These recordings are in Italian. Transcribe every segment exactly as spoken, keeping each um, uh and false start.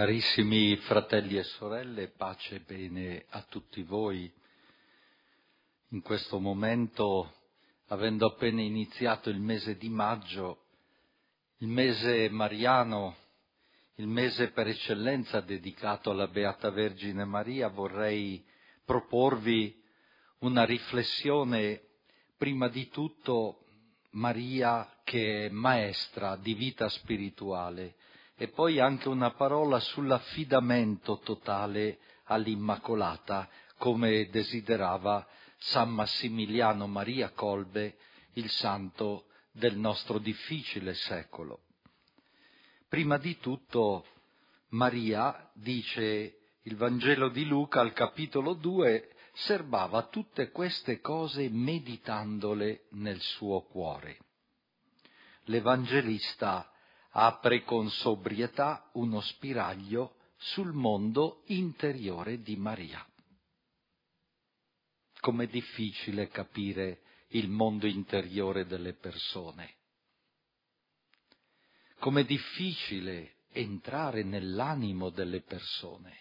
Carissimi fratelli e sorelle, pace e bene a tutti voi. In questo momento, avendo appena iniziato il mese di maggio, il mese mariano, il mese per eccellenza dedicato alla Beata Vergine Maria, vorrei proporvi una riflessione, prima di tutto Maria che è maestra di vita spirituale, e poi anche una parola sull'affidamento totale all'Immacolata, come desiderava San Massimiliano Maria Kolbe, il santo del nostro difficile secolo. Prima di tutto, Maria, dice il Vangelo di Luca al capitolo due, serbava tutte queste cose meditandole nel suo cuore. L'Evangelista apre con sobrietà uno spiraglio sul mondo interiore di Maria. Com'è difficile capire il mondo interiore delle persone. Com'è difficile entrare nell'animo delle persone.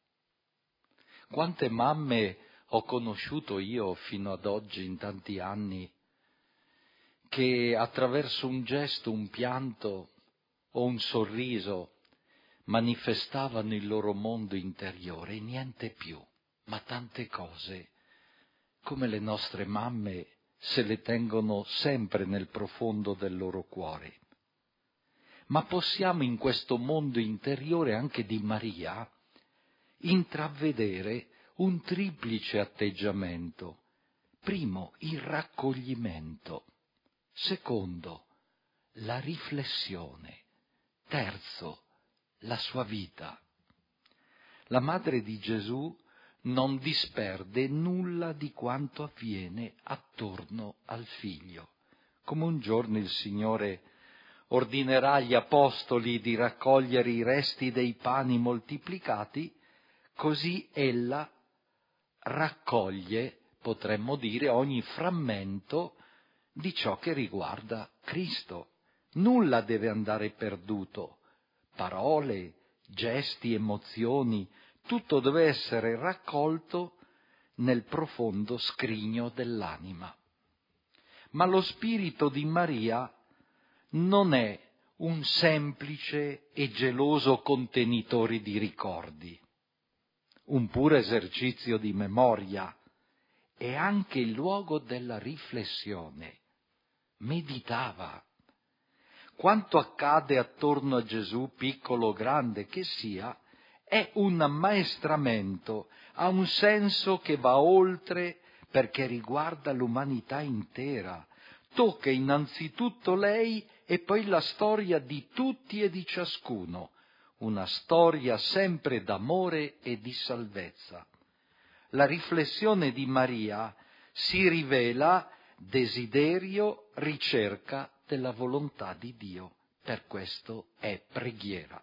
Quante mamme ho conosciuto io fino ad oggi, in tanti anni, che attraverso un gesto, un pianto o un sorriso manifestavano il loro mondo interiore, e niente più, ma tante cose, come le nostre mamme se le tengono sempre nel profondo del loro cuore. Ma possiamo in questo mondo interiore anche di Maria intravedere un triplice atteggiamento. Primo, il raccoglimento. Secondo, la riflessione. Terzo, la sua vita. La madre di Gesù non disperde nulla di quanto avviene attorno al figlio. Come un giorno il Signore ordinerà agli apostoli di raccogliere i resti dei pani moltiplicati, così ella raccoglie, potremmo dire, ogni frammento di ciò che riguarda Cristo. Nulla deve andare perduto. Parole, gesti, emozioni, tutto deve essere raccolto nel profondo scrigno dell'anima. Ma lo spirito di Maria non è un semplice e geloso contenitore di ricordi, un puro esercizio di memoria, è anche il luogo della riflessione. Meditava. Quanto accade attorno a Gesù, piccolo o grande che sia, è un ammaestramento, ha un senso che va oltre perché riguarda l'umanità intera, tocca innanzitutto lei e poi la storia di tutti e di ciascuno, una storia sempre d'amore e di salvezza. La riflessione di Maria si rivela desiderio, ricerca della volontà di Dio. Per questo è preghiera.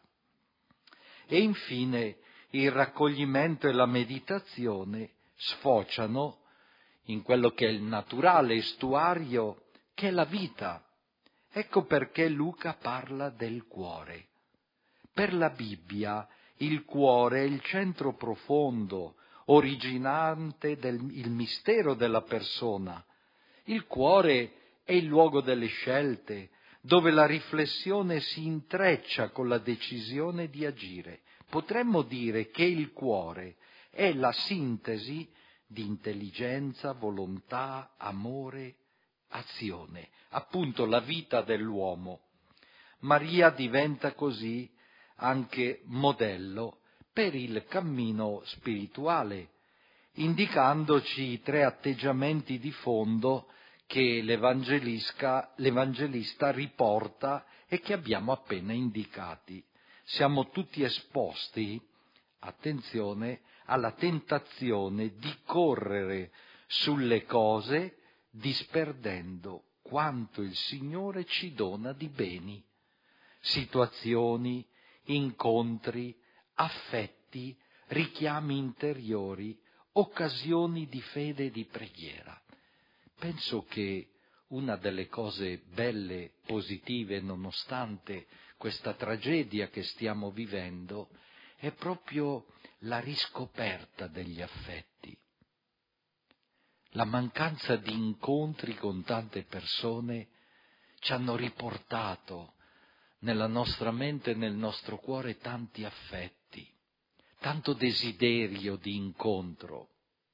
E infine il raccoglimento e la meditazione sfociano in quello che è il naturale estuario, che è la vita. Ecco perché Luca parla del cuore. Per la Bibbia il cuore è il centro profondo, originante del il mistero della persona. Il cuore è il luogo delle scelte, dove la riflessione si intreccia con la decisione di agire. Potremmo dire che il cuore è la sintesi di intelligenza, volontà, amore, azione, appunto la vita dell'uomo. Maria diventa così anche modello per il cammino spirituale, indicandoci i tre atteggiamenti di fondo che l'Evangelista, l'Evangelista riporta e che abbiamo appena indicati. Siamo tutti esposti, attenzione, alla tentazione di correre sulle cose disperdendo quanto il Signore ci dona di beni, situazioni, incontri, affetti, richiami interiori, occasioni di fede e di preghiera. Penso che una delle cose belle, positive, nonostante questa tragedia che stiamo vivendo, è proprio la riscoperta degli affetti. La mancanza di incontri con tante persone ci hanno riportato nella nostra mente e nel nostro cuore tanti affetti, tanto desiderio di incontro.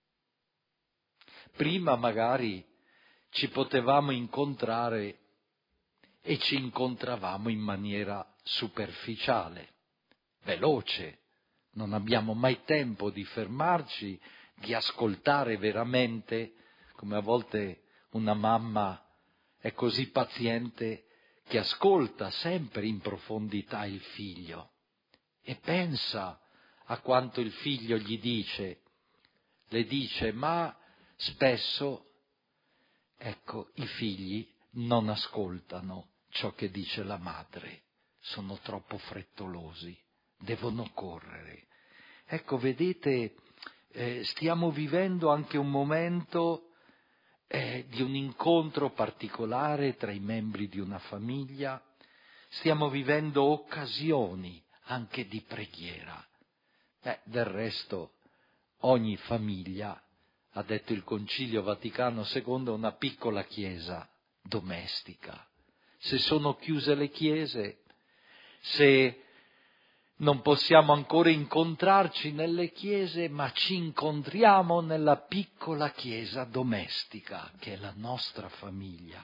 Prima magari ci potevamo incontrare e ci incontravamo in maniera superficiale, veloce, non abbiamo mai tempo di fermarci, di ascoltare veramente, come a volte una mamma è così paziente che ascolta sempre in profondità il figlio e pensa a quanto il figlio gli dice, le dice, ma spesso, ecco, i figli non ascoltano ciò che dice la madre, sono troppo frettolosi, devono correre. Ecco, vedete, eh, stiamo vivendo anche un momento eh, di un incontro particolare tra i membri di una famiglia, stiamo vivendo occasioni anche di preghiera. Eh, del resto, ogni famiglia, ha detto il Concilio Vaticano secondo, una piccola chiesa domestica. Se sono chiuse le chiese, se non possiamo ancora incontrarci nelle chiese, ma ci incontriamo nella piccola chiesa domestica, che è la nostra famiglia.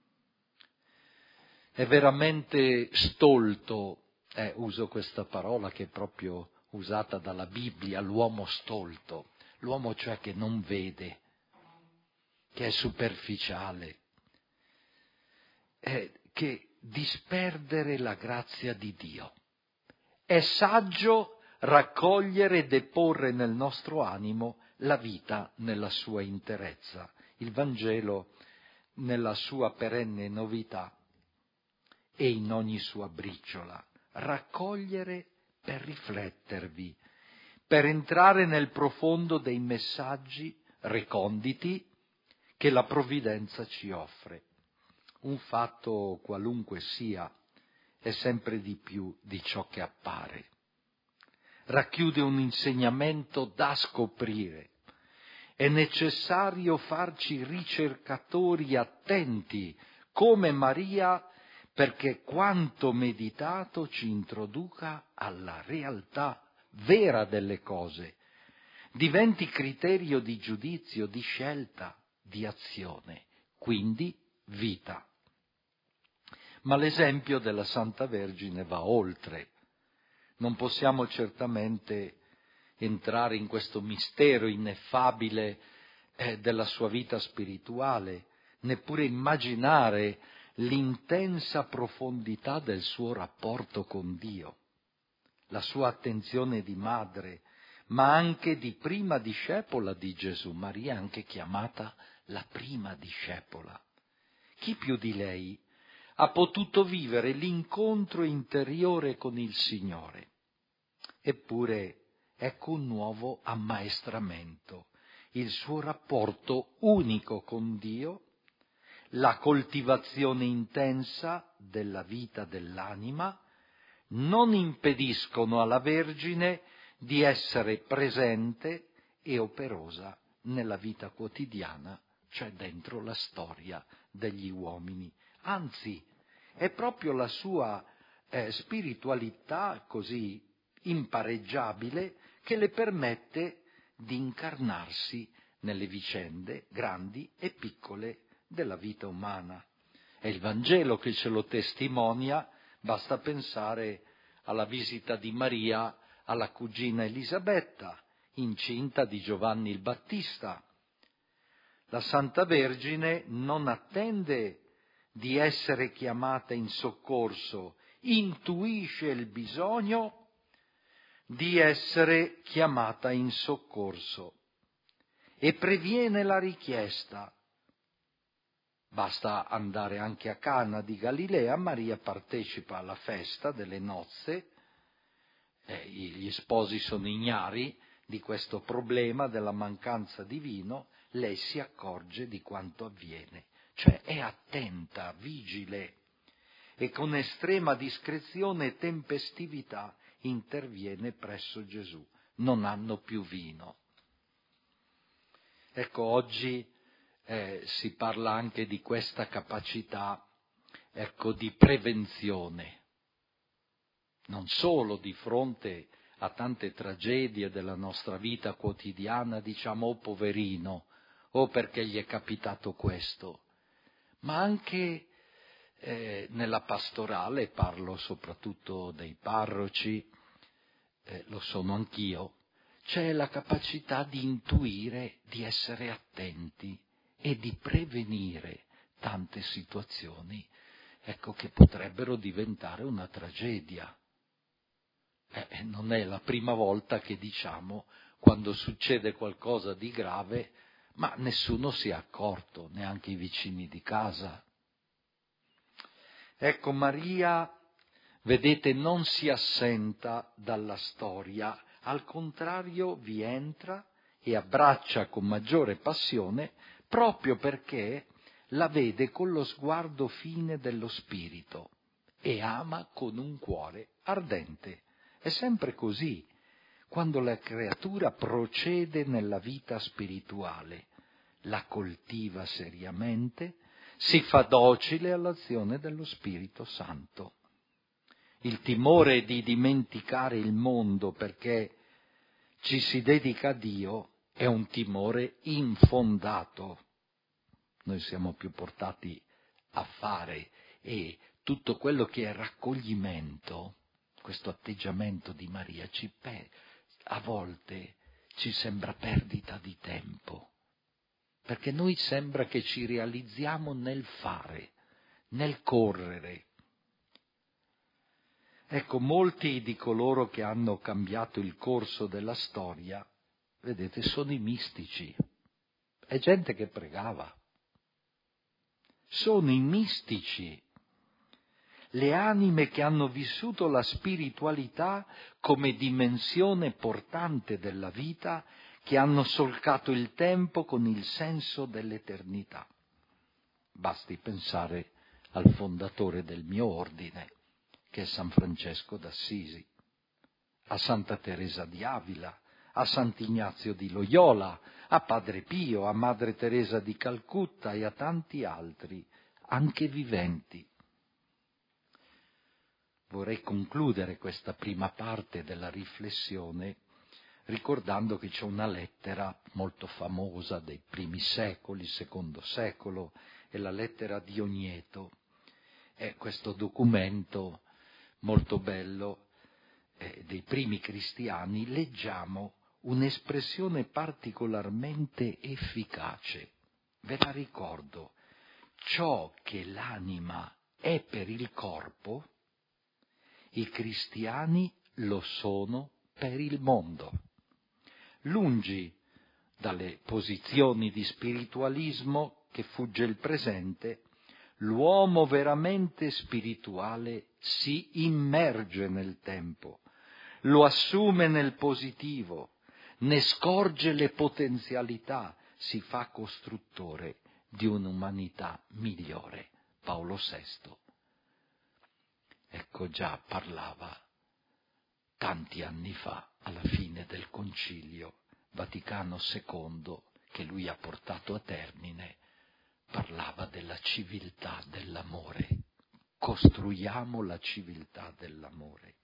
È veramente stolto, eh, uso questa parola che è proprio usata dalla Bibbia, l'uomo stolto, l'uomo cioè che non vede, che è superficiale, è che disperdere la grazia di Dio. È saggio raccogliere e deporre nel nostro animo la vita nella sua interezza. Il Vangelo, nella sua perenne novità e in ogni sua briciola, raccogliere per riflettervi, per entrare nel profondo dei messaggi reconditi che la provvidenza ci offre. Un fatto qualunque sia, è sempre di più di ciò che appare. Racchiude un insegnamento da scoprire. È necessario farci ricercatori attenti, come Maria, perché quanto meditato ci introduca alla realtà vera delle cose, diventi criterio di giudizio, di scelta, di azione, quindi vita. Ma l'esempio della Santa Vergine va oltre. Non possiamo certamente entrare in questo mistero ineffabile eh, della sua vita spirituale, neppure immaginare l'intensa profondità del suo rapporto con Dio, la sua attenzione di madre, ma anche di prima discepola di Gesù. Maria è anche chiamata la prima discepola. Chi più di lei ha potuto vivere l'incontro interiore con il Signore? Eppure ecco un nuovo ammaestramento, il suo rapporto unico con Dio, la coltivazione intensa della vita dell'anima, non impediscono alla Vergine di essere presente e operosa nella vita quotidiana, cioè dentro la storia degli uomini. Anzi, è proprio la sua eh, spiritualità così impareggiabile che le permette di incarnarsi nelle vicende grandi e piccole della vita umana. È il Vangelo che ce lo testimonia, basta pensare alla visita di Maria alla cugina Elisabetta, incinta di Giovanni il Battista. La Santa Vergine non attende di essere chiamata in soccorso, intuisce il bisogno di essere chiamata in soccorso e previene la richiesta. Basta andare anche a Cana di Galilea, Maria partecipa alla festa delle nozze, eh, gli sposi sono ignari di questo problema della mancanza di vino, lei si accorge di quanto avviene, cioè è attenta, vigile e con estrema discrezione e tempestività interviene presso Gesù. Non hanno più vino. Ecco, oggi eh, si parla anche di questa capacità, ecco, di prevenzione. Non solo di fronte a tante tragedie della nostra vita quotidiana diciamo oh poverino, o perché gli è capitato questo, ma anche eh, nella pastorale, parlo soprattutto dei parroci, eh, lo sono anch'io, c'è la capacità di intuire, di essere attenti e di prevenire tante situazioni, ecco, che potrebbero diventare una tragedia. Eh, non è la prima volta che diciamo, quando succede qualcosa di grave, ma nessuno si è accorto, neanche i vicini di casa. Ecco, Maria, vedete, non si assenta dalla storia, al contrario vi entra e abbraccia con maggiore passione, proprio perché la vede con lo sguardo fine dello spirito e ama con un cuore ardente. È sempre così, quando la creatura procede nella vita spirituale, la coltiva seriamente, si fa docile all'azione dello Spirito Santo. Il timore di dimenticare il mondo perché ci si dedica a Dio è un timore infondato. Noi siamo più portati a fare e tutto quello che è raccoglimento, questo atteggiamento di Maria, ci pe- a volte ci sembra perdita di tempo, perché noi sembra che ci realizziamo nel fare, nel correre. Ecco, molti di coloro che hanno cambiato il corso della storia, vedete, sono i mistici. È gente che pregava. Sono i mistici. Le anime che hanno vissuto la spiritualità come dimensione portante della vita, che hanno solcato il tempo con il senso dell'eternità. Basti pensare al fondatore del mio ordine, che è San Francesco d'Assisi, a Santa Teresa di Avila, a Sant'Ignazio di Loyola, a Padre Pio, a Madre Teresa di Calcutta e a tanti altri, anche viventi. Vorrei concludere questa prima parte della riflessione ricordando che c'è una lettera molto famosa dei primi secoli, secondo secolo, è la lettera di Ogneto. È questo documento molto bello eh, dei primi cristiani. Leggiamo un'espressione particolarmente efficace. Ve la ricordo. Ciò che l'anima è per il corpo, i cristiani lo sono per il mondo. Lungi dalle posizioni di spiritualismo che fugge il presente, l'uomo veramente spirituale si immerge nel tempo, lo assume nel positivo, ne scorge le potenzialità, si fa costruttore di un'umanità migliore. Paolo sesto. Ecco, già parlava tanti anni fa, alla fine del Concilio Vaticano secondo, che lui ha portato a termine, parlava della civiltà dell'amore. Costruiamo la civiltà dell'amore.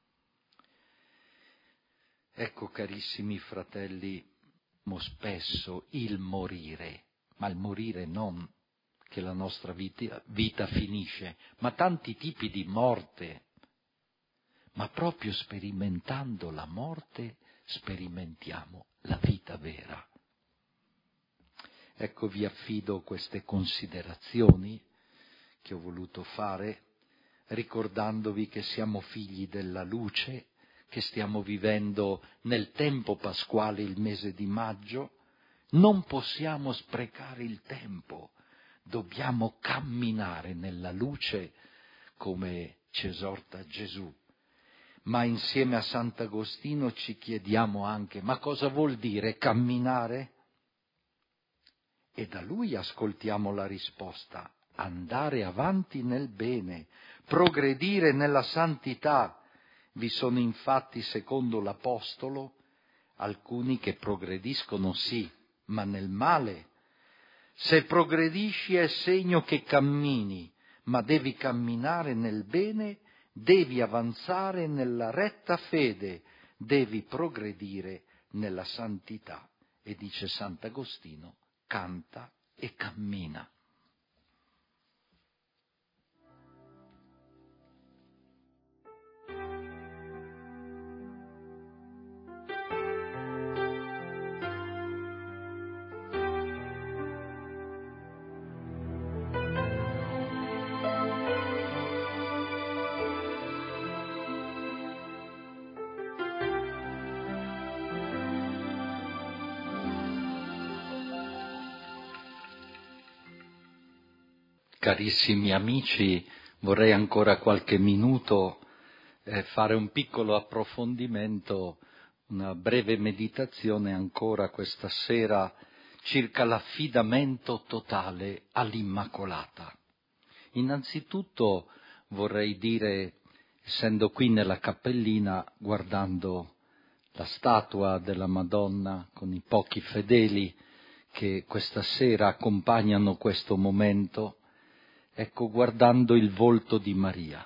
Ecco, carissimi fratelli, mo spesso il morire, ma il morire non che la nostra vita, vita finisce, ma tanti tipi di morte. Ma proprio sperimentando la morte sperimentiamo la vita vera. Ecco, vi affido queste considerazioni che ho voluto fare, ricordandovi che siamo figli della luce, che stiamo vivendo nel tempo pasquale il mese di maggio. Non possiamo sprecare il tempo, dobbiamo camminare nella luce come ci esorta Gesù. Ma insieme a Sant'Agostino ci chiediamo anche, ma cosa vuol dire camminare? E da lui ascoltiamo la risposta, andare avanti nel bene, progredire nella santità Vi sono infatti, secondo l'Apostolo, alcuni che progrediscono sì, ma nel male. Se progredisci è segno che cammini, ma devi camminare nel bene, devi avanzare nella retta fede, devi progredire nella santità. E dice Sant'Agostino, canta e cammina. Carissimi amici, vorrei ancora qualche minuto eh, fare un piccolo approfondimento, una breve meditazione ancora questa sera circa l'affidamento totale all'Immacolata. Innanzitutto vorrei dire, essendo qui nella cappellina, guardando la statua della Madonna con i pochi fedeli che questa sera accompagnano questo momento, ecco, guardando il volto di Maria.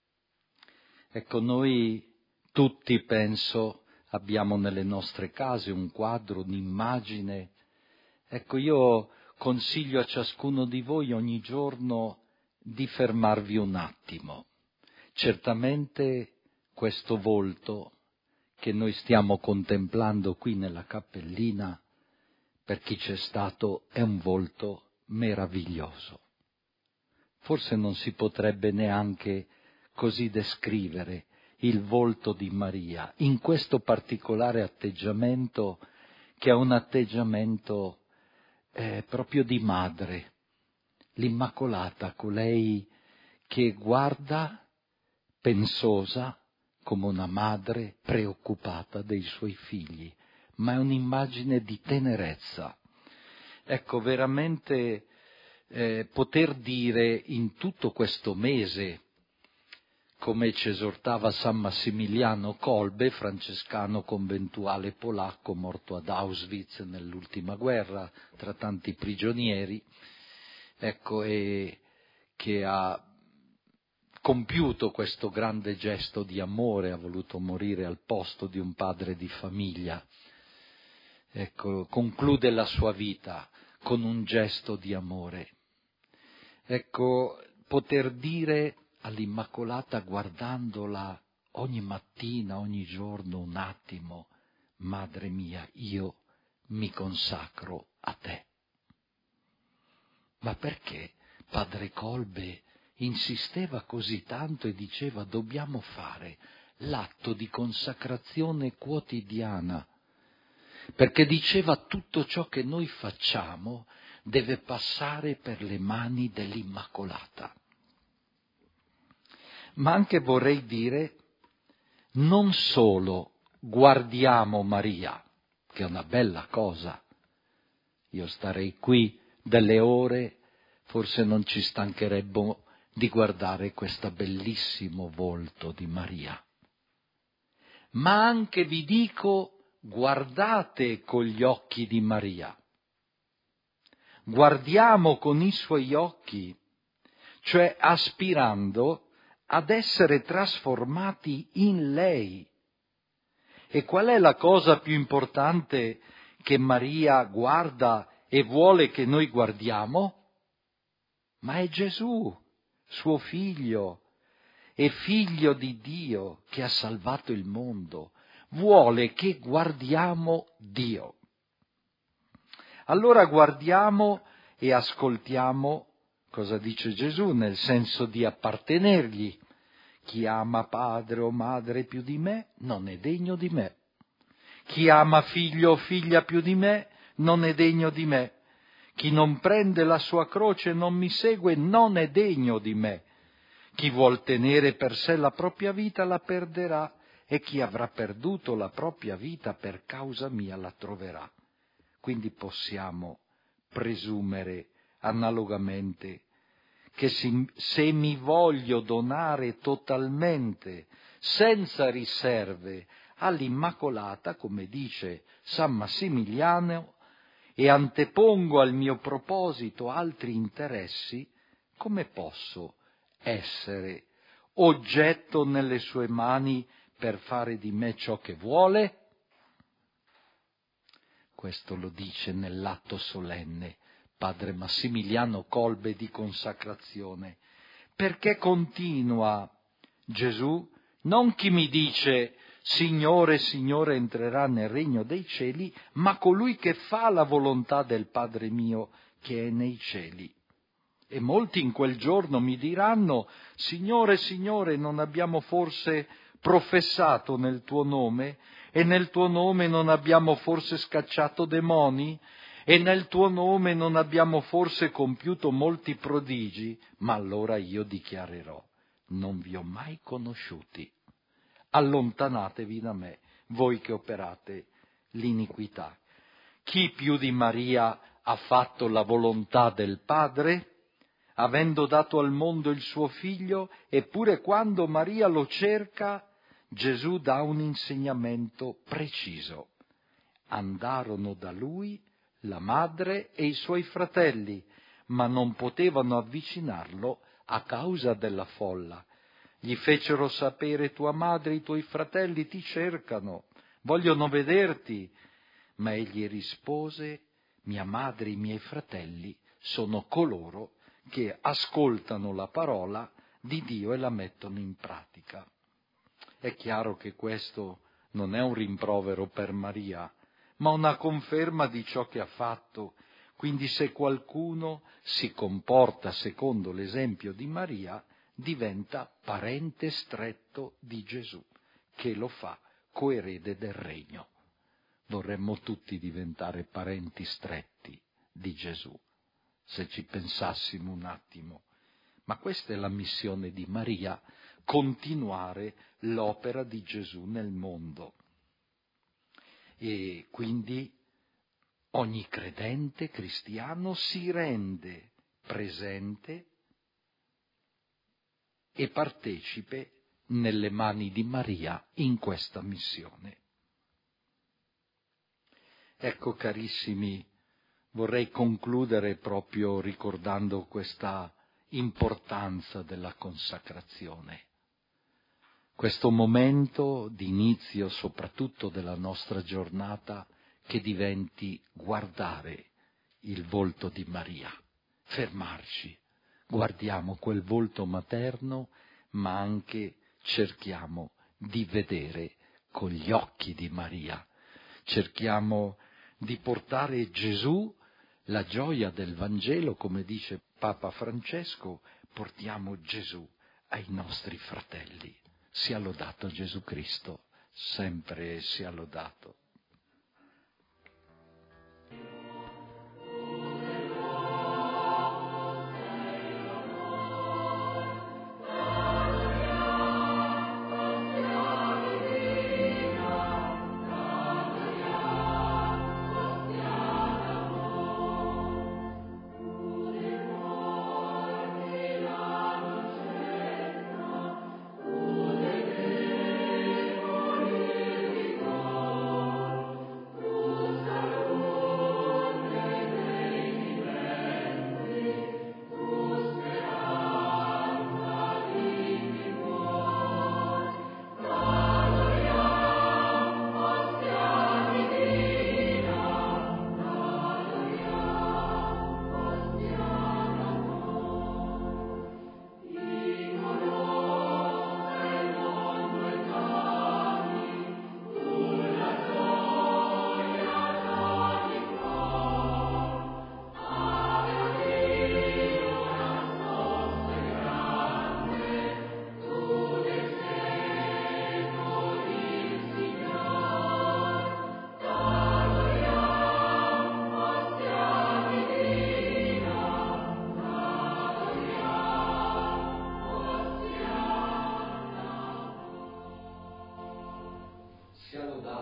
Ecco, noi tutti, penso, abbiamo nelle nostre case un quadro, un'immagine. Ecco, io consiglio a ciascuno di voi ogni giorno di fermarvi un attimo. Certamente questo volto che noi stiamo contemplando qui nella cappellina, per chi c'è stato, è un volto meraviglioso. Forse non si potrebbe neanche così descrivere il volto di Maria, in questo particolare atteggiamento, che è un atteggiamento eh, proprio di madre, l'Immacolata, colei che guarda pensosa come una madre preoccupata dei suoi figli, ma è un'immagine di tenerezza. Ecco, veramente eh, poter dire in tutto questo mese, come ci esortava San Massimiliano Kolbe, francescano conventuale polacco morto ad Auschwitz nell'ultima guerra tra tanti prigionieri, ecco, e che ha compiuto questo grande gesto di amore, ha voluto morire al posto di un padre di famiglia. Ecco, conclude la sua vita con un gesto di amore. Ecco, poter dire all'Immacolata, guardandola ogni mattina, ogni giorno, un attimo, Madre mia, io mi consacro a te. Ma perché padre Kolbe insisteva così tanto e diceva dobbiamo fare l'atto di consacrazione quotidiana? Perché diceva tutto ciò che noi facciamo deve passare per le mani dell'Immacolata. Ma anche vorrei dire, non solo guardiamo Maria, che è una bella cosa. Io starei qui delle ore, forse non ci stancherebbe di guardare questo bellissimo volto di Maria. Ma anche vi dico, guardate con gli occhi di Maria. Guardiamo con i suoi occhi, cioè aspirando ad essere trasformati in lei. E qual è la cosa più importante che Maria guarda e vuole che noi guardiamo? Ma è Gesù, suo figlio, e figlio di Dio che ha salvato il mondo. Vuole che guardiamo Dio. Allora guardiamo e ascoltiamo cosa dice Gesù, nel senso di appartenergli. Chi ama padre o madre più di me non è degno di me. Chi ama figlio o figlia più di me non è degno di me. Chi non prende la sua croce e non mi segue non è degno di me. Chi vuol tenere per sé la propria vita la perderà, e chi avrà perduto la propria vita per causa mia la troverà. Quindi possiamo presumere analogamente che se mi voglio donare totalmente, senza riserve all'Immacolata, come dice San Massimiliano, e antepongo al mio proposito altri interessi, come posso essere oggetto nelle sue mani per fare di me ciò che vuole? Questo lo dice nell'atto solenne padre Massimiliano Kolbe di consacrazione, perché continua Gesù, non chi mi dice Signore, Signore entrerà nel regno dei cieli, ma colui che fa la volontà del Padre mio che è nei cieli. E molti in quel giorno mi diranno, Signore, Signore, non abbiamo forse professato nel tuo nome? E nel tuo nome non abbiamo forse scacciato demoni? E nel tuo nome non abbiamo forse compiuto molti prodigi? Ma allora io dichiarerò, non vi ho mai conosciuti. Allontanatevi da me, voi che operate l'iniquità. Chi più di Maria ha fatto la volontà del Padre? Avendo dato al mondo il suo figlio, eppure quando Maria lo cerca, Gesù dà un insegnamento preciso. Andarono da lui la madre e i suoi fratelli, ma non potevano avvicinarlo a causa della folla. Gli fecero sapere: tua madre e i tuoi fratelli ti cercano, vogliono vederti. Ma egli rispose: mia madre e i miei fratelli sono coloro che ascoltano la parola di Dio e la mettono in pratica. È chiaro che questo non è un rimprovero per Maria, ma una conferma di ciò che ha fatto. Quindi se qualcuno si comporta secondo l'esempio di Maria, diventa parente stretto di Gesù, che lo fa coerede del regno. Vorremmo tutti diventare parenti stretti di Gesù, se ci pensassimo un attimo. Ma questa è la missione di Maria, continuare l'opera di Gesù nel mondo. E quindi ogni credente cristiano si rende presente e partecipe nelle mani di Maria in questa missione. Ecco, carissimi, vorrei concludere proprio ricordando questa importanza della consacrazione. Questo momento di inizio soprattutto della nostra giornata che diventi guardare il volto di Maria, fermarci, guardiamo quel volto materno, ma anche cerchiamo di vedere con gli occhi di Maria, cerchiamo di portare Gesù, la gioia del Vangelo, come dice Papa Francesco, portiamo Gesù ai nostri fratelli. Sia lodato Gesù Cristo, sempre sia lodato.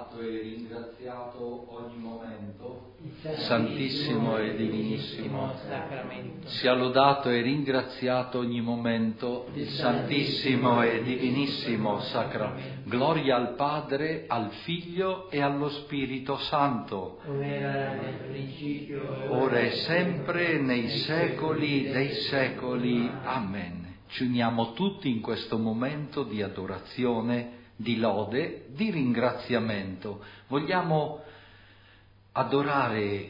lodato e ringraziato ogni momento, Santissimo e Divinissimo Sacramento. Sia lodato e ringraziato ogni momento, il Santissimo e Divinissimo Sacramento. Gloria al Padre, al Figlio e allo Spirito Santo, come era nel principio, ora e sempre, nei secoli dei secoli. Amen. Ci uniamo tutti in questo momento di adorazione, di lode, di ringraziamento. Vogliamo adorare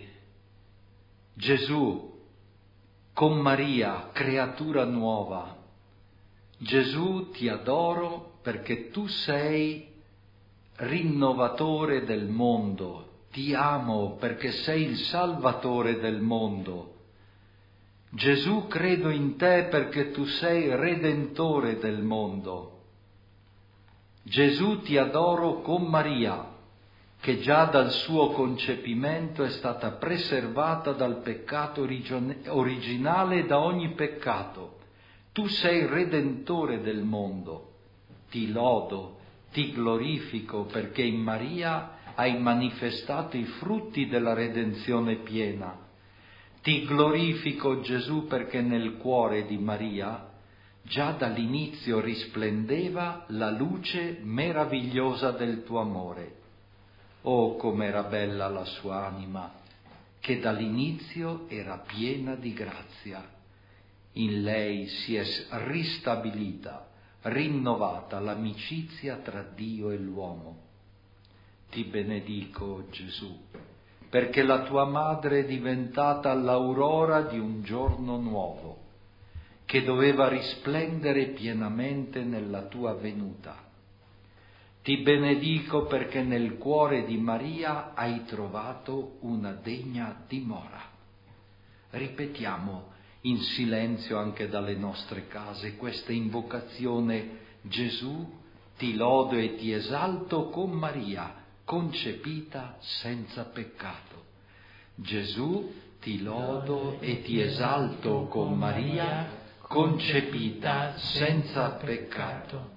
Gesù con Maria, creatura nuova. Gesù, ti adoro perché tu sei rinnovatore del mondo. Ti amo perché sei il Salvatore del mondo. Gesù, credo in te perché tu sei Redentore del mondo. Gesù, ti adoro con Maria, che già dal suo concepimento è stata preservata dal peccato originale e da ogni peccato. Tu sei Redentore del mondo. Ti lodo, ti glorifico perché in Maria hai manifestato i frutti della redenzione piena. Ti glorifico, Gesù, perché nel cuore di Maria già dall'inizio risplendeva la luce meravigliosa del tuo amore. Oh, com'era bella la sua anima, che dall'inizio era piena di grazia. In lei si è ristabilita, rinnovata l'amicizia tra Dio e l'uomo. Ti benedico, Gesù, perché la tua madre è diventata l'aurora di un giorno nuovo, che doveva risplendere pienamente nella tua venuta. Ti benedico perché nel cuore di Maria hai trovato una degna dimora. Ripetiamo in silenzio anche dalle nostre case questa invocazione: Gesù, ti lodo e ti esalto con Maria, concepita senza peccato. Gesù, ti lodo e ti esalto con Maria, concepita senza peccato.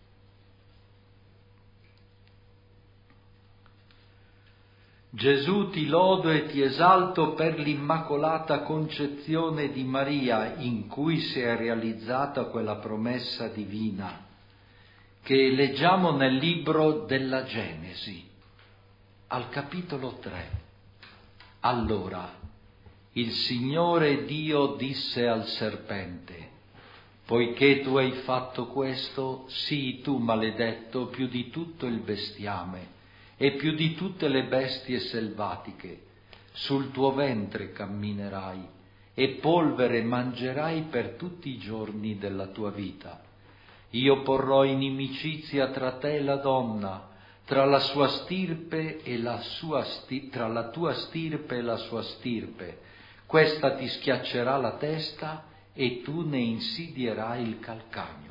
Gesù, ti lodo e ti esalto per l'Immacolata Concezione di Maria, in cui si è realizzata quella promessa divina che leggiamo nel libro della Genesi, al capitolo tre. Allora il Signore Dio disse al serpente: poiché tu hai fatto questo, sii tu maledetto più di tutto il bestiame e più di tutte le bestie selvatiche. Sul tuo ventre camminerai e polvere mangerai per tutti i giorni della tua vita. Io porrò inimicizia tra te e la donna, tra la sua stirpe e la sua sti- tra la tua stirpe e la sua stirpe. Questa ti schiaccerà la testa e tu ne insidierai il calcagno.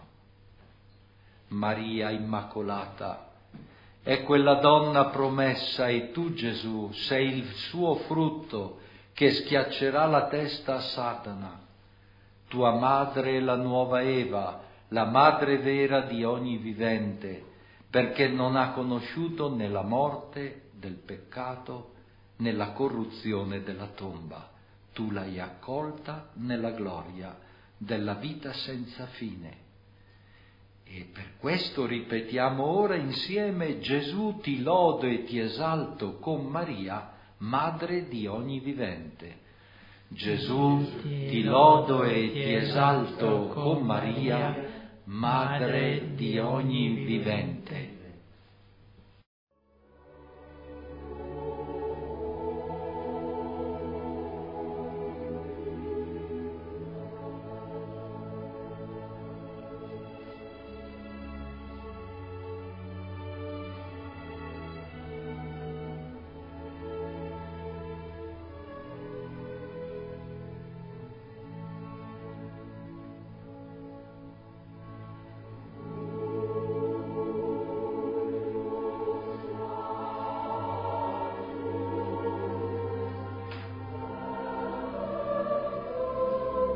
Maria Immacolata è quella donna promessa e tu, Gesù, sei il suo frutto che schiaccerà la testa a Satana. Tua madre è la nuova Eva, la madre vera di ogni vivente, perché non ha conosciuto né la morte del peccato né la corruzione della tomba. Tu l'hai accolta nella gloria della vita senza fine. E per questo ripetiamo ora insieme: Gesù, ti lodo e ti esalto con Maria, madre di ogni vivente. Gesù, ti lodo e ti esalto con Maria, madre di ogni vivente.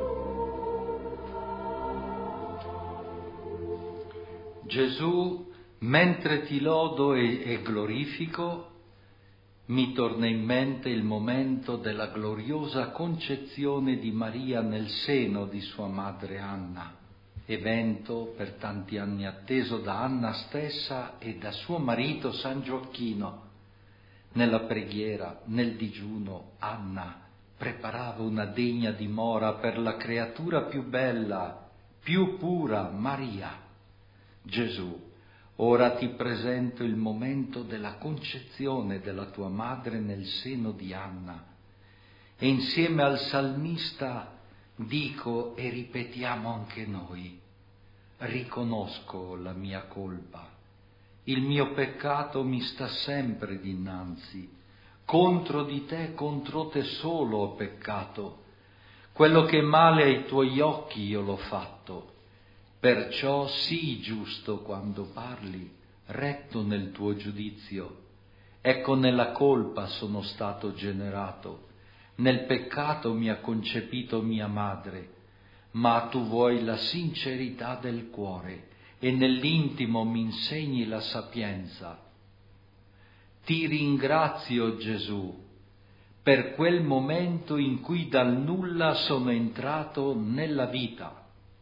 Gesù, Mentre ti lodo e, e glorifico, mi torna in mente il momento della gloriosa concezione di Maria nel seno di sua madre Anna, evento per tanti anni atteso da Anna stessa e da suo marito San Gioacchino. Nella preghiera, nel digiuno, Anna preparava una degna dimora per la creatura più bella, più pura, Maria. Gesù, ora ti presento il momento della concezione della tua madre nel seno di Anna e insieme al salmista dico e ripetiamo anche noi: riconosco la mia colpa, il mio peccato mi sta sempre dinanzi, contro di te, contro te solo ho peccato, quello che è male ai tuoi occhi io l'ho fatto. Perciò sii giusto quando parli, retto nel tuo giudizio. Ecco, nella colpa sono stato generato, nel peccato mi ha concepito mia madre, ma tu vuoi la sincerità del cuore e nell'intimo mi insegni la sapienza. Ti ringrazio, Gesù, per quel momento in cui dal nulla sono entrato nella vita.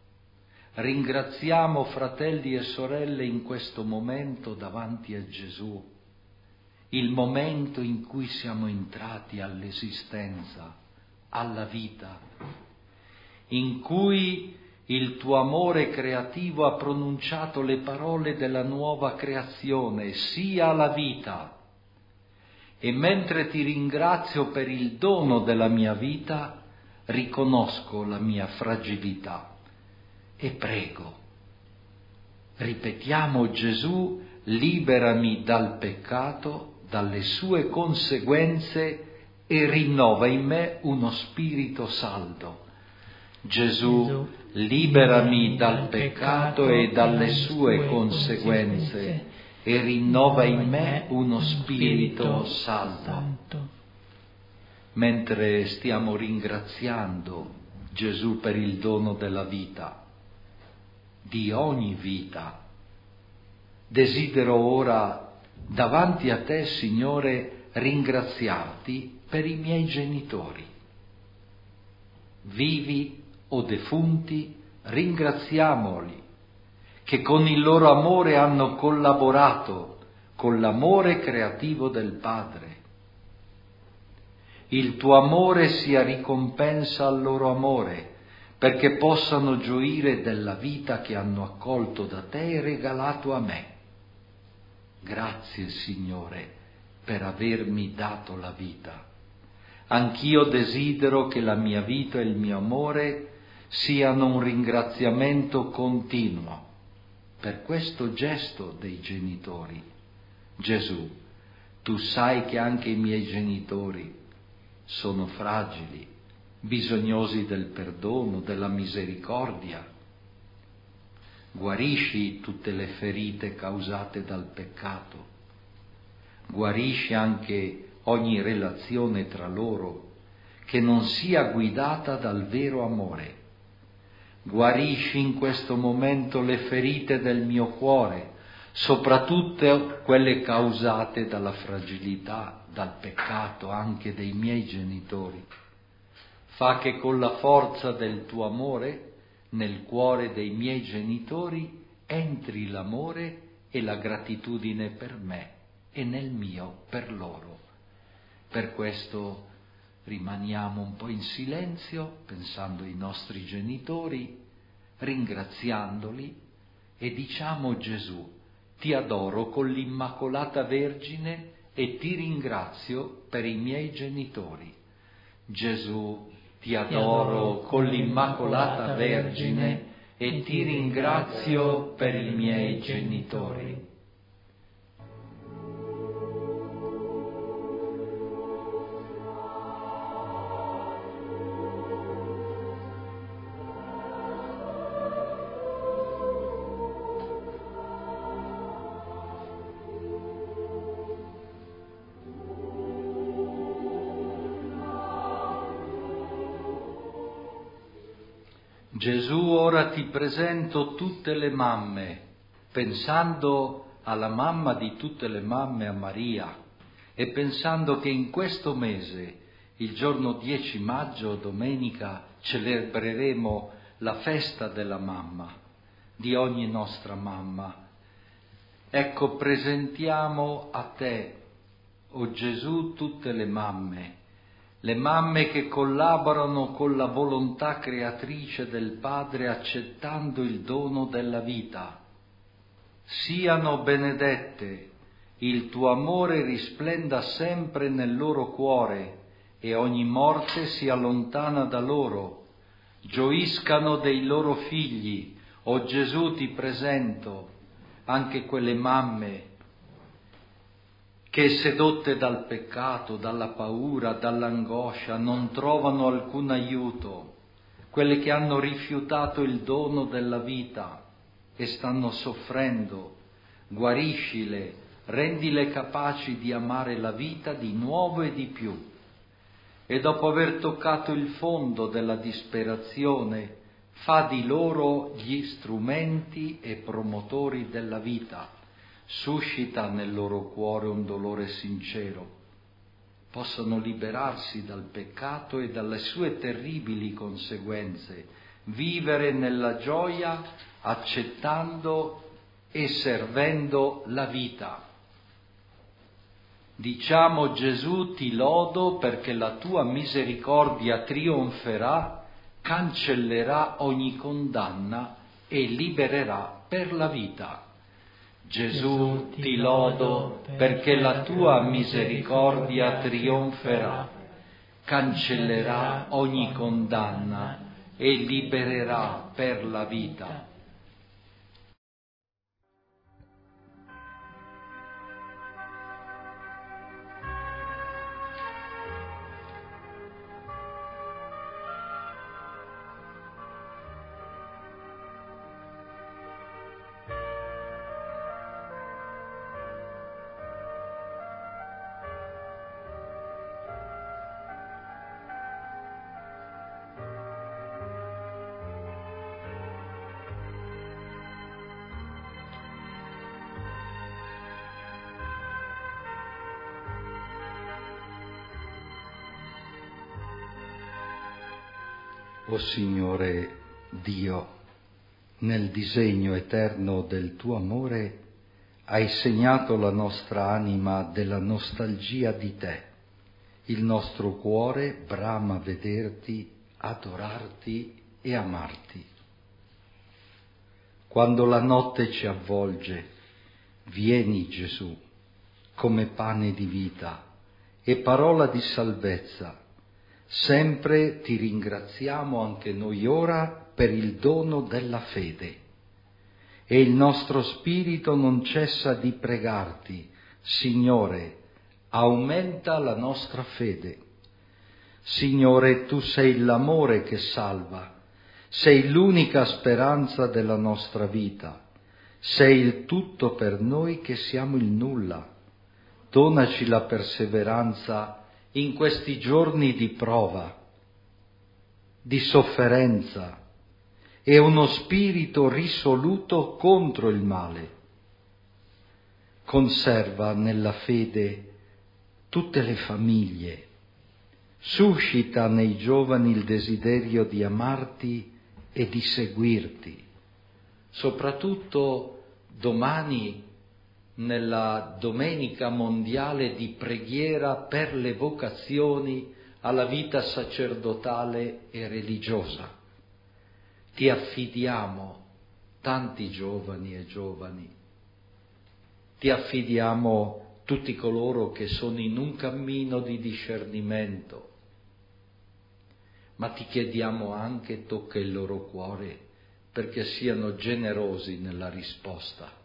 Ringraziamo, fratelli e sorelle, in questo momento davanti a Gesù, il momento in cui siamo entrati all'esistenza, alla vita, in cui il tuo amore creativo ha pronunciato le parole della nuova creazione, sia alla vita. E mentre ti ringrazio per il dono della mia vita, riconosco la mia fragilità. E prego, ripetiamo: Gesù, liberami dal peccato, dalle sue conseguenze e rinnova in me uno spirito saldo. Gesù, liberami dal peccato e dalle sue conseguenze e rinnova in me uno spirito saldo. Mentre stiamo ringraziando Gesù per il dono della vita, di ogni vita, desidero ora davanti a te, Signore, ringraziarti per i miei genitori. Vivi o defunti, ringraziamoli, che con il loro amore hanno collaborato con l'amore creativo del Padre. Il tuo amore sia ricompensa al loro amore, perché possano gioire della vita che hanno accolto da te e regalato a me. Grazie, Signore, per avermi dato la vita. Anch'io desidero che la mia vita e il mio amore siano un ringraziamento continuo per questo gesto dei genitori. Gesù, tu sai che anche i miei genitori sono fragili, bisognosi del perdono, della misericordia. Guarisci tutte le ferite causate dal peccato. Guarisci anche ogni relazione tra loro che non sia guidata dal vero amore. Guarisci in questo momento le ferite del mio cuore, soprattutto quelle causate dalla fragilità, dal peccato anche dei miei genitori. Fa che con la forza del tuo amore nel cuore dei miei genitori entri l'amore e la gratitudine per me e nel mio per loro. Per questo rimaniamo un po' in silenzio, pensando ai nostri genitori, ringraziandoli e diciamo: Gesù, ti adoro con l'Immacolata Vergine e ti ringrazio per i miei genitori. Gesù, ti adoro con l'Immacolata Vergine e ti ringrazio per i miei genitori. Gesù, ora ti presento tutte le mamme, pensando alla mamma di tutte le mamme, a Maria, e pensando che in questo mese, il giorno dieci maggio, domenica, celebreremo la festa della mamma, di ogni nostra mamma, ecco, presentiamo a te, o Gesù, tutte le mamme, le mamme che collaborano con la volontà creatrice del Padre accettando il dono della vita. Siano benedette, il tuo amore risplenda sempre nel loro cuore e ogni morte sia lontana da loro. Gioiscano dei loro figli, o Gesù ti presento, anche quelle mamme che sedotte dal peccato, dalla paura, dall'angoscia, non trovano alcun aiuto, quelle che hanno rifiutato il dono della vita e stanno soffrendo, guariscile, rendile capaci di amare la vita di nuovo e di più. E dopo aver toccato il fondo della disperazione, fa di loro gli strumenti e promotori della vita. Suscita nel loro cuore un dolore sincero, possano liberarsi dal peccato e dalle sue terribili conseguenze, vivere nella gioia accettando e servendo la vita. Diciamo: Gesù, ti lodo perché la tua misericordia trionferà, cancellerà ogni condanna e libererà per la vita. Gesù, ti lodo perché la tua misericordia trionferà, cancellerà ogni condanna e libererà per la vita. O Signore Dio, nel disegno eterno del tuo amore hai segnato la nostra anima della nostalgia di te. Il nostro cuore brama vederti, adorarti e amarti. Quando la notte ci avvolge, vieni Gesù, come pane di vita e parola di salvezza. Sempre ti ringraziamo anche noi ora per il dono della fede e il nostro spirito non cessa di pregarti, Signore, aumenta la nostra fede. Signore, tu sei l'amore che salva, sei l'unica speranza della nostra vita, sei il tutto per noi che siamo il nulla. Donaci la perseveranza in questi giorni di prova, di sofferenza e uno spirito risoluto contro il male. Conserva nella fede tutte le famiglie, suscita nei giovani il desiderio di amarti e di seguirti, soprattutto domani nella Domenica Mondiale di preghiera per le vocazioni alla vita sacerdotale e religiosa. Ti affidiamo tanti giovani e giovani, ti affidiamo tutti coloro che sono in un cammino di discernimento, ma ti chiediamo anche tocca il loro cuore perché siano generosi nella risposta.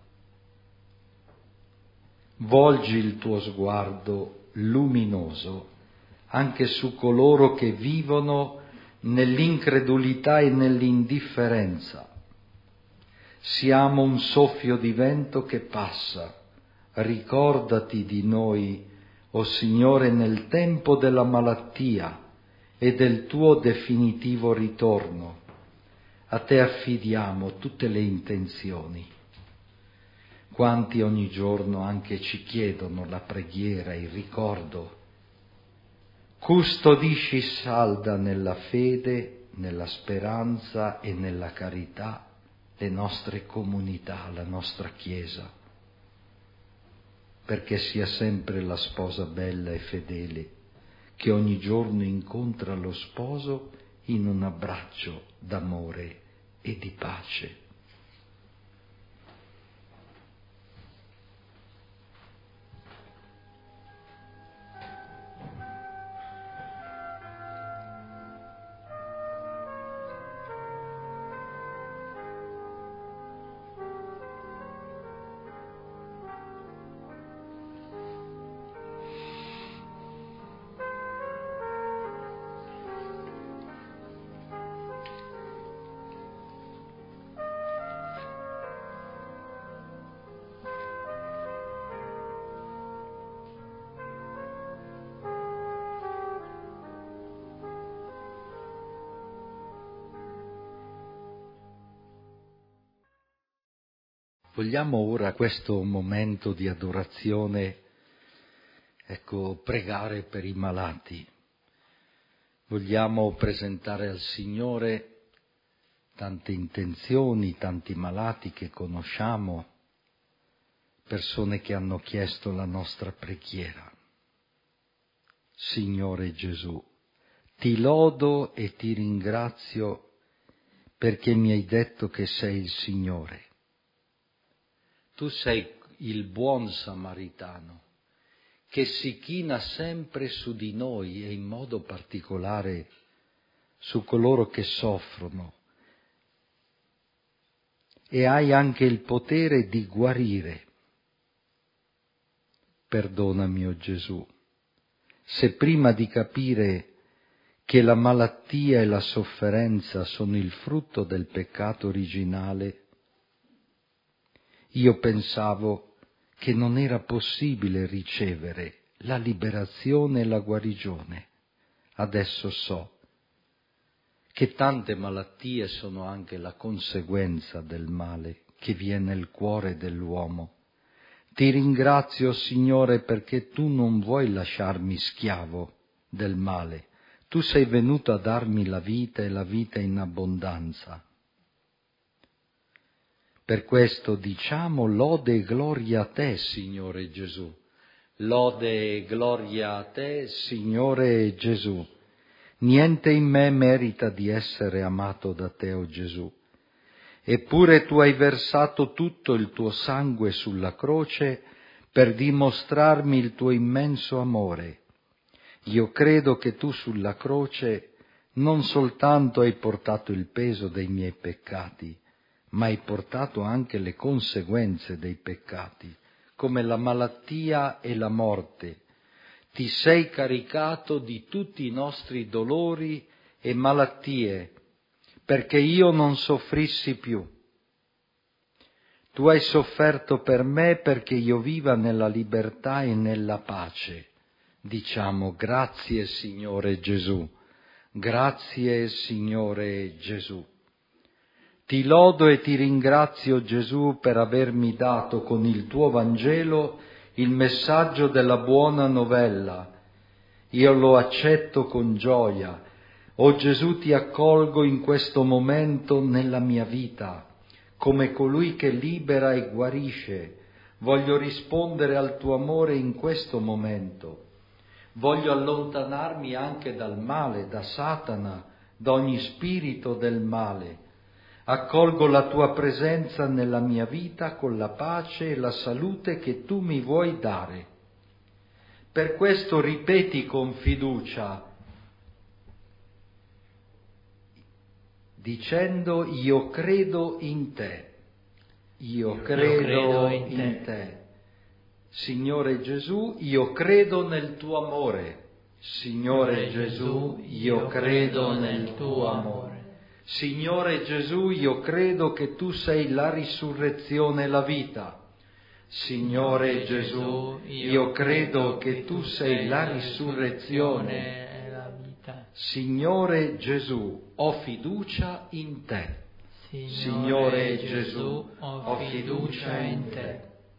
Volgi il tuo sguardo luminoso anche su coloro che vivono nell'incredulità e nell'indifferenza. Siamo un soffio di vento che passa. Ricordati di noi, o Signore, nel tempo della malattia e del tuo definitivo ritorno. A te affidiamo tutte le intenzioni. Quanti ogni giorno anche ci chiedono la preghiera, il ricordo. Custodisci salda nella fede, nella speranza e nella carità le nostre comunità, la nostra Chiesa, perché sia sempre la sposa bella e fedele che ogni giorno incontra lo sposo in un abbraccio d'amore e di pace. Vogliamo ora, questo momento di adorazione, ecco, pregare per i malati. Vogliamo presentare al Signore tante intenzioni, tanti malati che conosciamo, persone che hanno chiesto la nostra preghiera. Signore Gesù, ti lodo e ti ringrazio perché mi hai detto che sei il Signore. Tu sei il buon samaritano che si china sempre su di noi e in modo particolare su coloro che soffrono, e hai anche il potere di guarire. Perdonami, o Gesù, se prima di capire che la malattia e la sofferenza sono il frutto del peccato originale, io pensavo che non era possibile ricevere la liberazione e la guarigione. Adesso so che tante malattie sono anche la conseguenza del male che vi è nel cuore dell'uomo. Ti ringrazio, Signore, perché tu non vuoi lasciarmi schiavo del male. Tu sei venuto a darmi la vita e la vita in abbondanza. Per questo diciamo lode e gloria a te, Signore Gesù. Lode e gloria a te, Signore Gesù. Niente in me merita di essere amato da te, o Gesù. Eppure tu hai versato tutto il tuo sangue sulla croce per dimostrarmi il tuo immenso amore. Io credo che tu sulla croce non soltanto hai portato il peso dei miei peccati, ma hai portato anche le conseguenze dei peccati, come la malattia e la morte. Ti sei caricato di tutti i nostri dolori e malattie, perché io non soffrissi più. Tu hai sofferto per me perché io viva nella libertà e nella pace. Diciamo grazie, Signore Gesù, grazie, Signore Gesù. Ti lodo e ti ringrazio, Gesù, per avermi dato con il tuo Vangelo il messaggio della buona novella. Io lo accetto con gioia. O Gesù, ti accolgo in questo momento nella mia vita, come colui che libera e guarisce. Voglio rispondere al tuo amore in questo momento. Voglio allontanarmi anche dal male, da Satana, da ogni spirito del male. Accolgo la tua presenza nella mia vita con la pace e la salute che tu mi vuoi dare. Per questo ripeti con fiducia, dicendo io credo in te, io credo, credo in, in te. te. Signore Gesù, io credo nel tuo amore. Signore Gesù, io credo nel tuo amore. Signore Gesù, io credo che tu sei la risurrezione e la vita. Signore Gesù, io credo che tu sei la risurrezione e la vita. Signore Gesù, ho fiducia in te. Signore Gesù, ho fiducia in te.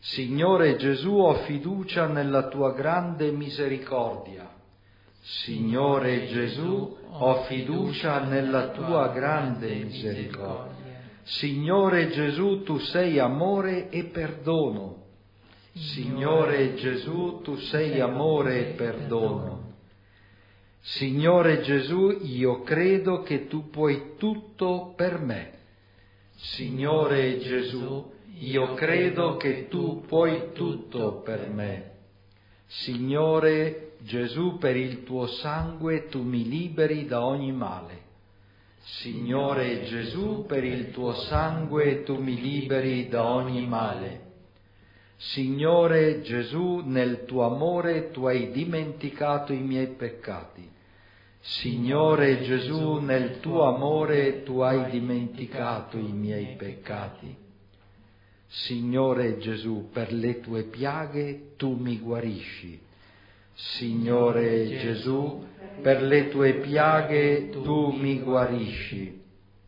Signore Gesù, ho fiducia nella tua grande misericordia. Signore Gesù, ho fiducia nella tua grande misericordia. Signore Gesù, tu sei amore e perdono. Signore Gesù, tu sei amore e perdono. Signore Gesù, io credo che tu puoi tutto per me. Signore Gesù, io credo che tu puoi tutto per me. Signore Gesù, per il tuo sangue tu mi liberi da ogni male. Signore Gesù, per il tuo sangue tu mi liberi da ogni male. Signore Gesù, nel tuo amore tu hai dimenticato i miei peccati. Signore Gesù, nel tuo amore tu hai dimenticato i miei peccati. Signore Gesù, per le tue piaghe tu mi guarisci. Signore Gesù, per le tue piaghe tu mi guarisci.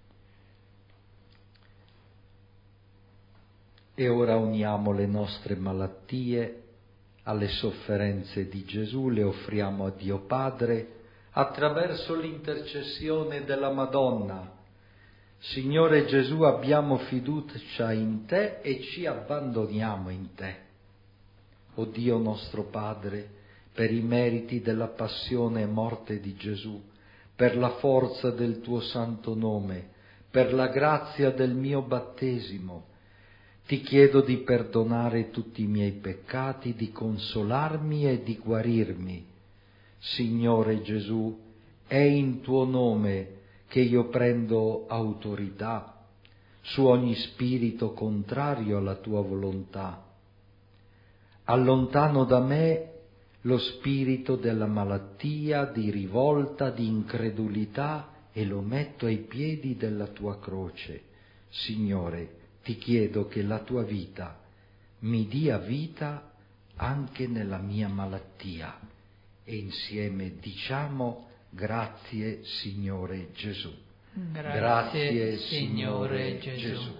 E ora uniamo le nostre malattie alle sofferenze di Gesù, le offriamo a Dio Padre attraverso l'intercessione della Madonna. Signore Gesù, abbiamo fiducia in Te e ci abbandoniamo in Te. O Dio nostro Padre, per i meriti della passione e morte di Gesù, per la forza del Tuo santo nome, per la grazia del mio battesimo, ti chiedo di perdonare tutti i miei peccati, di consolarmi e di guarirmi. Signore Gesù, è in Tuo nome che io prendo autorità su ogni spirito contrario alla Tua volontà. Allontano da me lo spirito della malattia, di rivolta, di incredulità e lo metto ai piedi della Tua croce. Signore, ti chiedo che la Tua vita mi dia vita anche nella mia malattia. E insieme diciamo: grazie Signore Gesù. Grazie, Grazie Signore Signore Gesù. Gesù.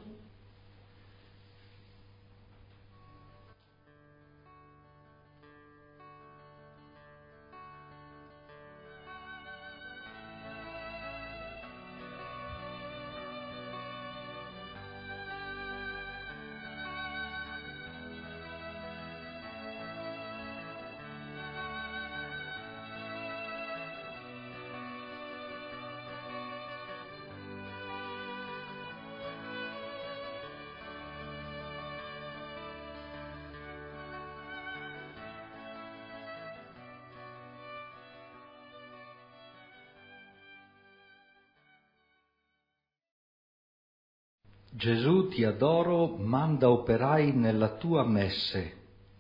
Gesù, ti adoro, manda operai nella tua messe.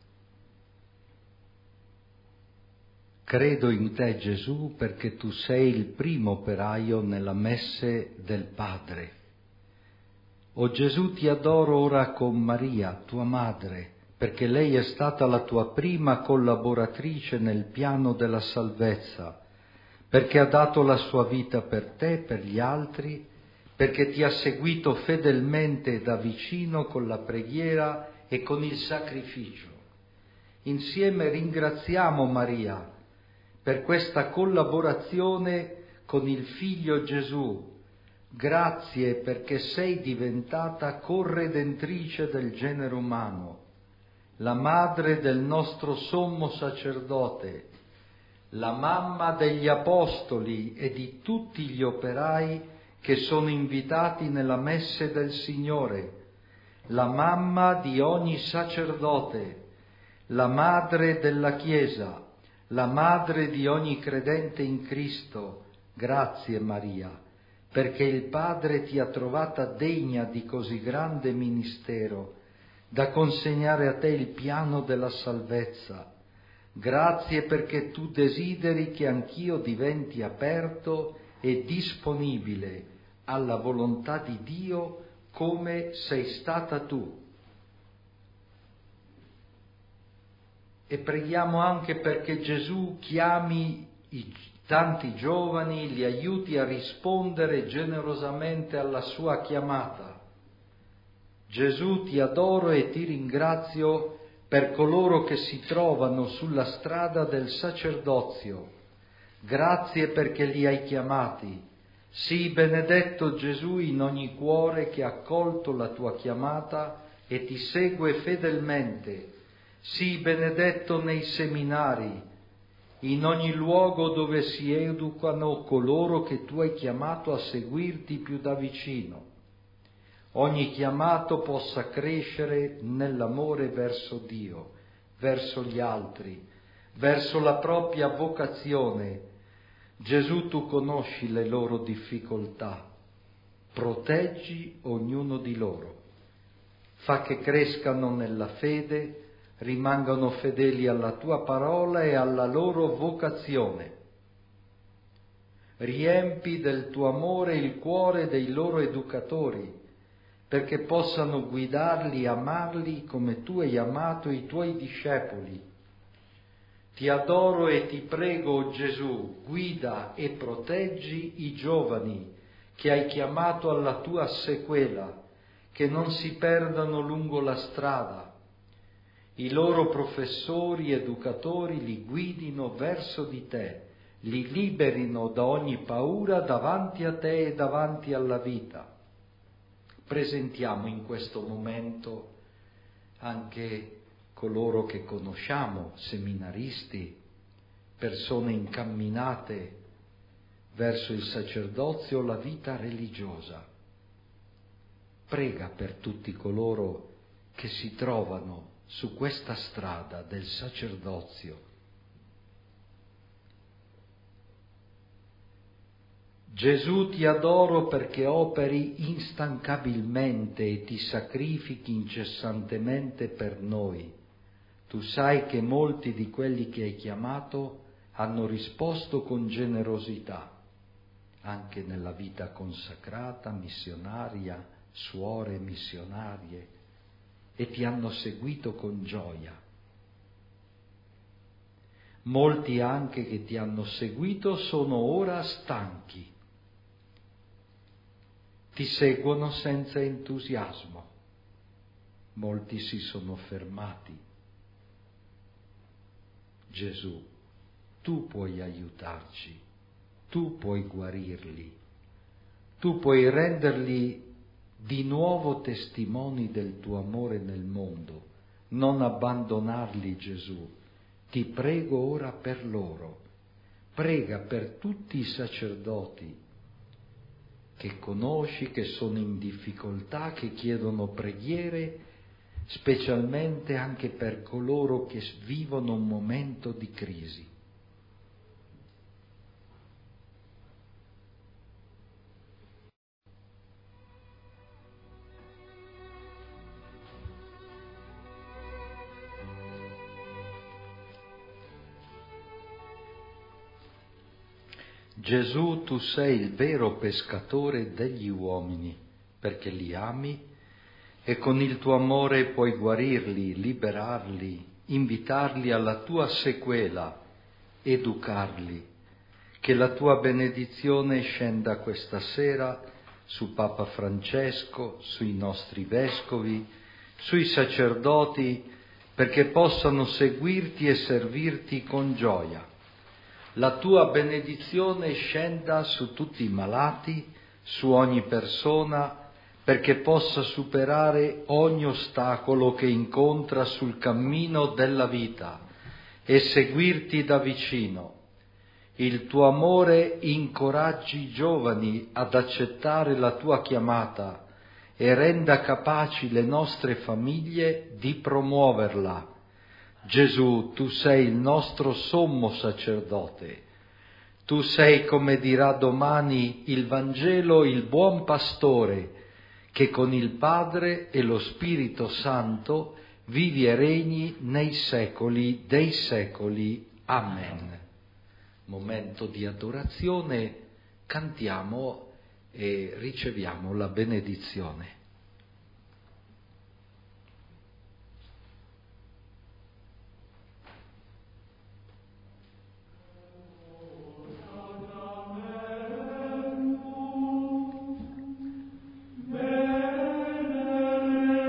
Credo in te, Gesù, perché tu sei il primo operaio nella messe del Padre. O Gesù, ti adoro ora con Maria, tua madre, perché lei è stata la tua prima collaboratrice nel piano della salvezza, perché ha dato la sua vita per te e per gli altri, perché ti ha seguito fedelmente e da vicino con la preghiera e con il sacrificio. Insieme ringraziamo Maria per questa collaborazione con il Figlio Gesù. Grazie perché sei diventata corredentrice del genere umano, la madre del nostro sommo sacerdote, la mamma degli apostoli e di tutti gli operai che sono invitati nella messe del Signore, la mamma di ogni sacerdote, la madre della Chiesa, la madre di ogni credente in Cristo. Grazie Maria, perché il Padre ti ha trovata degna di così grande ministero, da consegnare a te il piano della salvezza. Grazie perché tu desideri che anch'io diventi aperto e disponibile alla volontà di Dio come sei stata tu. E preghiamo anche perché Gesù chiami i tanti giovani, li aiuti a rispondere generosamente alla sua chiamata. Gesù, ti adoro e ti ringrazio per coloro che si trovano sulla strada del sacerdozio. Grazie perché li hai chiamati. Sii benedetto Gesù in ogni cuore che ha accolto la tua chiamata e ti segue fedelmente. Sii benedetto nei seminari, in ogni luogo dove si educano coloro che tu hai chiamato a seguirti più da vicino. Ogni chiamato possa crescere nell'amore verso Dio, verso gli altri, verso la propria vocazione. Gesù, tu conosci le loro difficoltà, proteggi ognuno di loro, fa che crescano nella fede, rimangano fedeli alla tua parola e alla loro vocazione. Riempi del tuo amore il cuore dei loro educatori, perché possano guidarli e amarli come tu hai amato i tuoi discepoli. Ti adoro e ti prego, o Gesù, guida e proteggi i giovani che hai chiamato alla tua sequela, che non si perdano lungo la strada. I loro professori, educatori li guidino verso di te, li liberino da ogni paura davanti a te e davanti alla vita. Presentiamo in questo momento anche coloro che conosciamo, seminaristi, persone incamminate verso il sacerdozio o la vita religiosa. Prega per tutti coloro che si trovano su questa strada del sacerdozio. Gesù, ti adoro perché operi instancabilmente e ti sacrifichi incessantemente per noi. Tu sai che molti di quelli che hai chiamato hanno risposto con generosità, anche nella vita consacrata, missionaria, suore missionarie, e ti hanno seguito con gioia. Molti anche che ti hanno seguito sono ora stanchi. Ti seguono senza entusiasmo. Molti si sono fermati. Gesù, tu puoi aiutarci, tu puoi guarirli, tu puoi renderli di nuovo testimoni del tuo amore nel mondo. Non abbandonarli, Gesù. Ti prego ora per loro. Prega per tutti i sacerdoti che conosci, che sono in difficoltà, che chiedono preghiere, specialmente anche per coloro che vivono un momento di crisi. Gesù, tu sei il vero pescatore degli uomini, perché li ami e con il tuo amore puoi guarirli, liberarli, invitarli alla tua sequela, educarli. Che la tua benedizione scenda questa sera su Papa Francesco, sui nostri vescovi, sui sacerdoti, perché possano seguirti e servirti con gioia. La tua benedizione scenda su tutti i malati, su ogni persona, perché possa superare ogni ostacolo che incontra sul cammino della vita e seguirti da vicino. Il tuo amore incoraggi i giovani ad accettare la tua chiamata e renda capaci le nostre famiglie di promuoverla. Gesù, tu sei il nostro sommo sacerdote. Tu sei, come dirà domani il Vangelo, il buon pastore, che con il Padre e lo Spirito Santo vivi e regni nei secoli dei secoli. Amen. Momento di adorazione, cantiamo e riceviamo la benedizione. Bene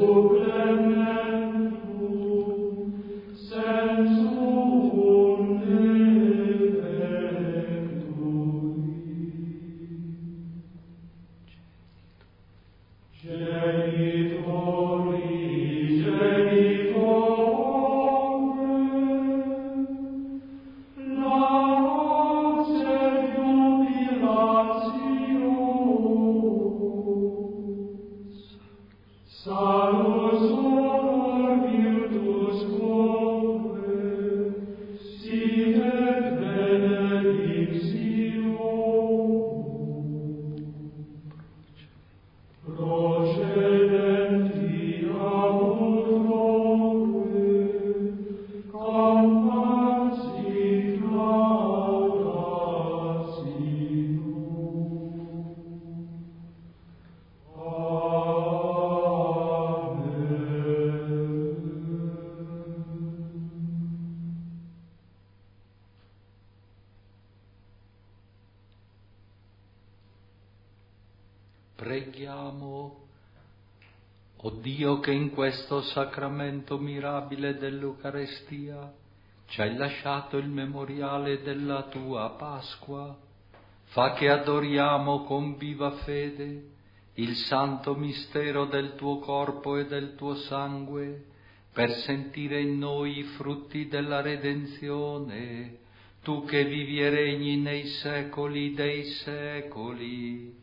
Preghiamo. O Dio, che in questo sacramento mirabile dell'Eucarestia ci hai lasciato il memoriale della tua Pasqua, fa che adoriamo con viva fede il santo mistero del tuo corpo e del tuo sangue, per sentire in noi i frutti della redenzione, tu che vivi e regni nei secoli dei secoli.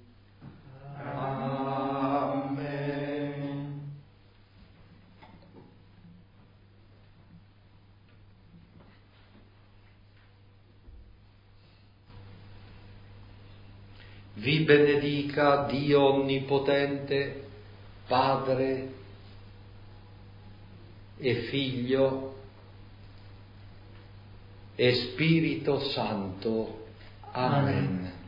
Amen. Vi benedica Dio Onnipotente, Padre e Figlio e Spirito Santo. Amen. Amen.